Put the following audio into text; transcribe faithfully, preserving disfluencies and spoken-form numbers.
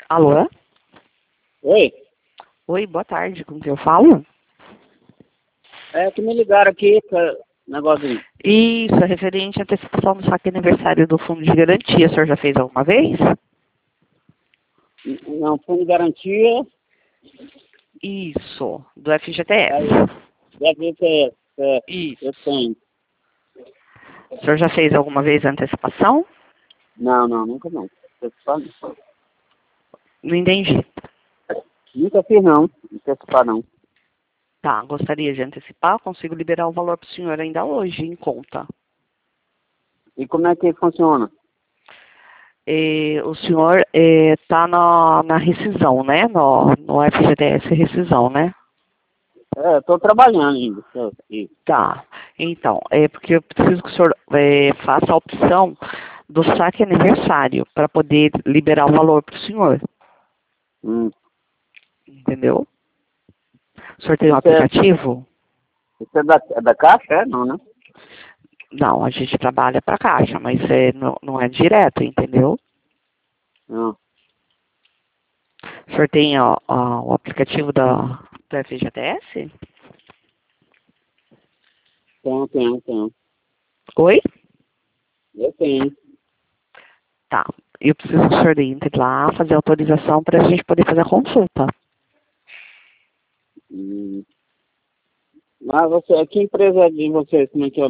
Alô? Oi? Oi, boa tarde. Com quem eu falo? É que me ligaram aqui para negocinho. Isso, é referente à antecipação do saque aniversário do Fundo de Garantia. O senhor já fez alguma vez? Não, fundo de garantia, Isso, do F G T S. aí deve ter, é, Isso. eu tenho. O senhor já fez alguma vez a antecipação? Não, não, nunca não. Antecipar não. Não entendi. Nunca fiz não, antecipar não. Tá, gostaria de antecipar, consigo liberar o valor para o senhor ainda hoje, em conta. E como é que funciona? E o senhor está na, na rescisão, né? No, no F G T S rescisão, né? É, estou trabalhando ainda. Tô aqui. Tá. Então, é porque eu preciso que o senhor é, faça a opção do saque aniversário para poder liberar o valor para o senhor. Hum. Entendeu? O senhor tem um Isso, é, aplicativo? isso é, da, é da caixa? É? Não, né? Não, a gente trabalha para caixa, mas é, não, não é direto, entendeu? Não. O senhor tem ó, ó, o aplicativo da, do F G T S? Tenho, tenho, tenho. Oi? Eu tenho. Tá. Eu preciso que o senhor entre lá, fazer autorização para a gente poder fazer a consulta. Hum. Mas você, que empresa é de vocês? Como é que é?